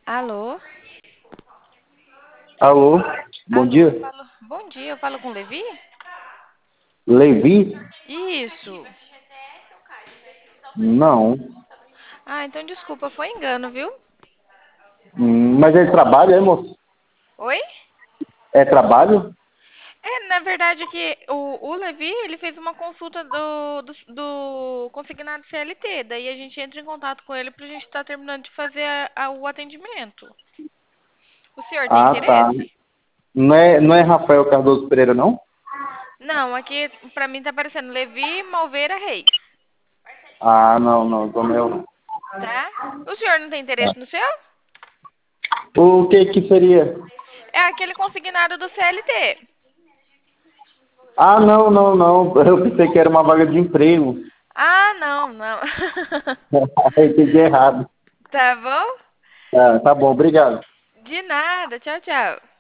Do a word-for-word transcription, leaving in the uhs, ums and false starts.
Alô? Alô, bom Alô, eu dia. falo. Bom dia, eu falo com o Levi? Levi? Isso. Não. Ah, então desculpa, foi engano, viu? Hum, Mas é trabalho, é, moço? Oi? É trabalho? É, na verdade que o, o Levi, ele fez uma consulta do, do, do consignado C L T, daí a gente entra em contato com ele pra gente estar terminando de fazer a- a- o atendimento. O senhor tem Ah, tá. interesse? Não é, não é Rafael Cardoso Pereira, não? Não, aqui pra mim tá aparecendo Levi Malveira Reis, Ah, não, não, então não é eu, não. tá? O senhor não tem interesse no seu? O que que seria? É aquele consignado do C L T. Ah, não, não, não. Eu pensei que era uma vaga de emprego. Ah, não, não. Eu entendi errado. Tá bom? Ah, tá bom, obrigado. De nada. Tchau, tchau.